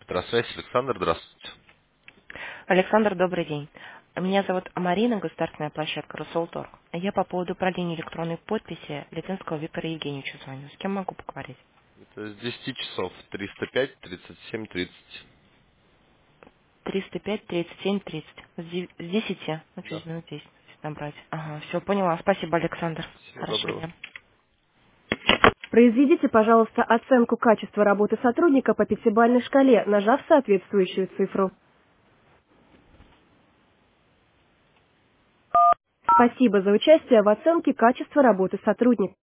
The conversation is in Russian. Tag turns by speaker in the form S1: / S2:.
S1: Петросвязь, Александр, здравствуйте.
S2: Александр, добрый день. Меня зовут Марина, государственная площадка «Русолторг». Я по поводу продления электронной подписи Литинского Виктора Евгеньевича звоню. С кем могу поговорить?
S1: Это с 10 часов, 305, 37, 30.
S2: 305 37 30. С 10. Ну,
S1: Да.
S2: через минут 10 набрать. Ага, все, поняла. Спасибо, Александр.
S1: Всего
S2: Хорошего
S1: доброго.
S2: дня.
S3: Произведите, пожалуйста, оценку качества работы сотрудника по пятибалльной шкале, нажав соответствующую цифру. Спасибо за участие в оценке качества работы сотрудника.